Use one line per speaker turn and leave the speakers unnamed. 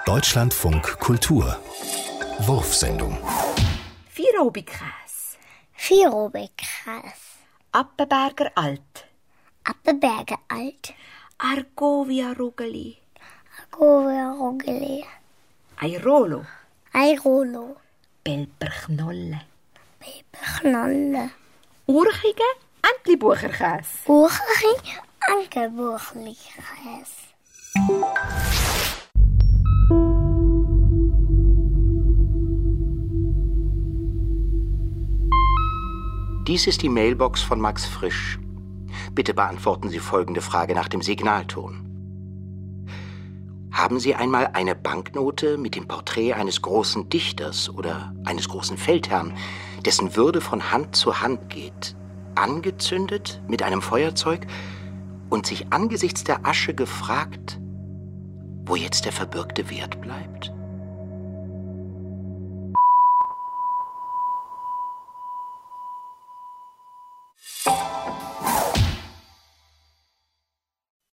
Deutschlandfunk Kultur Wurfsendung.
Vierobigkäse.
Vierobigkäse.
Appenberger Alt.
Appenberger Alt.
Argovia Rugeli.
Argovia Rugeli.
Airolo.
Airolo.
Belperknolle.
Belperknolle.
Urchige Entlibucherkäse.
Urchige Ankebuchlichkäse.
Dies ist die Mailbox von Max Frisch. Bitte beantworten Sie folgende Frage nach dem Signalton. Haben Sie einmal eine Banknote mit dem Porträt eines großen Dichters oder eines großen Feldherrn, dessen Würde von Hand zu Hand geht, angezündet mit einem Feuerzeug und sich angesichts der Asche gefragt, wo jetzt der verbürgte Wert bleibt?